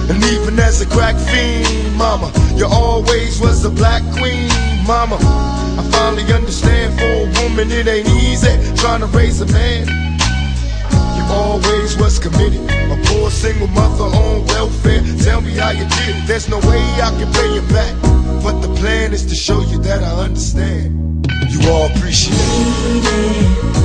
And even as a crack fiend, mama, you always was a black queen, mama. I finally understand, for a woman it ain't easy trying to raise a man. You always was committed, a poor single mother on welfare. Tell me how you did it, there's no way I can pay you back, but the plan is to show you that I understand. You all appreciate it.